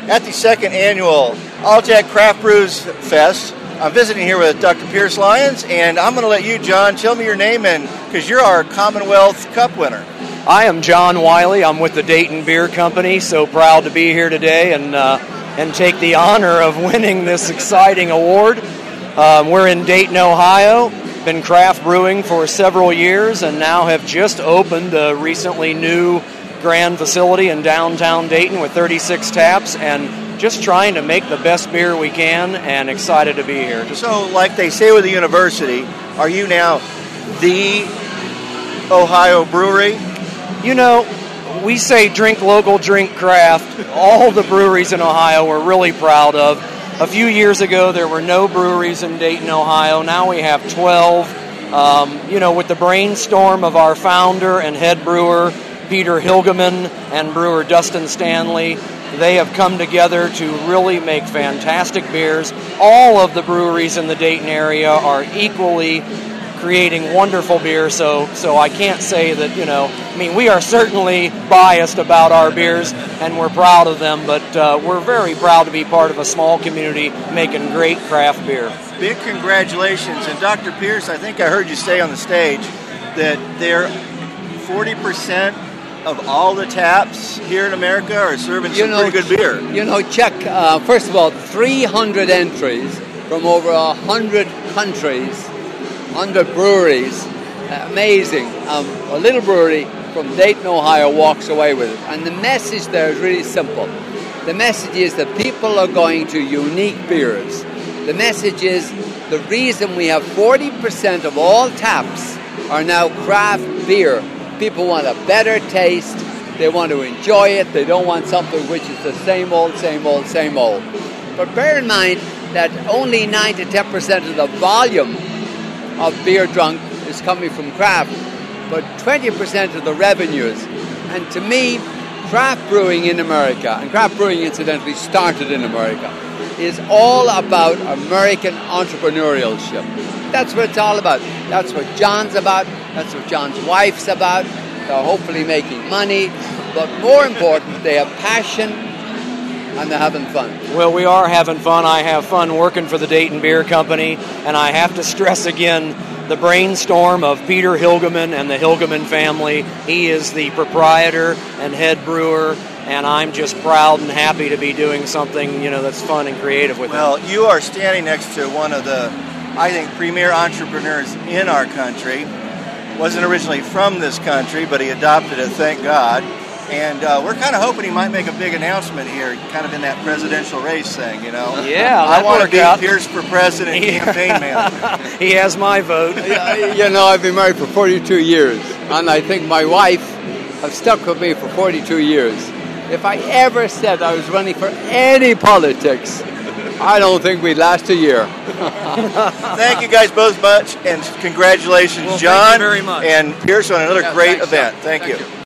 at the second annual All Jack Craft Brews Fest. I'm visiting here with Dr. Pierce Lyons, and I'm going to let you, John, tell me your name, and because you're our Commonwealth Cup winner. I am John Wiley. I'm with the Dayton Beer Company. So proud to be here today and take the honor of winning this exciting award. We're in Dayton, Ohio. Been craft brewing for several years, and now have just opened a recently new grand facility in downtown Dayton with 36 taps, and just trying to make the best beer we can, and excited to be here. So, like they say with the university, are you now the Ohio brewery? You know, we say drink local, drink craft. All the breweries in Ohio we're really proud of. A few years ago, there were no breweries in Dayton, Ohio. Now we have 12. With the brainstorm of our founder and head brewer, Peter Hilgeman, and brewer Dustin Stanley, they have come together to really make fantastic beers. All of the breweries in the Dayton area are equally creating wonderful beer, so I can't say that, we are certainly biased about our beers, and we're proud of them, but we're very proud to be part of a small community making great craft beer. Big congratulations. And Dr. Pierce, I think I heard you say on the stage that they're 40% of all the taps here in America are serving some pretty good beer. Chuck, first of all, 300 entries from over 100 countries, 100 breweries. Amazing. A little brewery from Dayton, Ohio walks away with it. And the message there is really simple. The message is that people are going to unique beers. The message is the reason we have 40% of all taps are now craft beer. People want a better taste. They want to enjoy it. They don't want something which is the same old, same old, same old. But bear in mind that only 9 to 10% of the volume of beer drunk is coming from craft, but 20% of the revenues. And to me, craft brewing in America, and craft brewing incidentally started in America, is all about American entrepreneurship. That's what it's all about. That's what John's about. That's what John's wife's about. They're hopefully making money, but more important, they have passion and they're having fun. Well, we are having fun. I have fun working for the Dayton Beer Company, and I have to stress again the brainstorm of Peter Hilgeman and the Hilgeman family. He is the proprietor and head brewer, and I'm just proud and happy to be doing something, that's fun and creative with him. Well, you are standing next to one of the, I think, premier entrepreneurs in our country. Wasn't originally from this country, but he adopted it, thank God. And we're kind of hoping he might make a big announcement here, kind of in that presidential race thing, Yeah, I want to be Pierce for president campaign manager. He has my vote. I've been married for 42 years, and I think my wife has stuck with me for 42 years. If I ever said I was running for any politics, I don't think we'd last a year. Thank you guys both much, and congratulations, John. Thank you very much. And Pierce on another great event. Thank you.